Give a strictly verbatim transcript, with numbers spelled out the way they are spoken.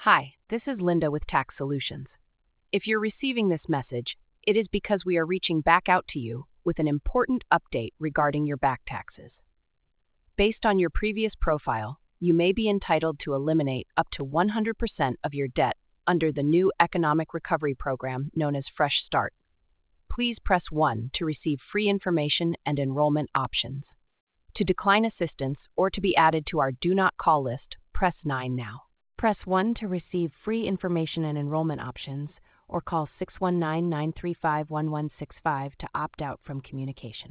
Hi, this is Linda with Tax Solutions. If you're receiving this message, it is because we are reaching back out to you with an important update regarding your back taxes. Based on your previous profile, you may be entitled to eliminate up to one hundred percent of your debt under the new economic recovery program known as Fresh Start. Please press one to receive free information and enrollment options. To decline assistance or to be added to our Do Not Call list, press nine now. Press one to receive free information and enrollment options, or call six one nine, nine three five, one one six five to opt out from communication.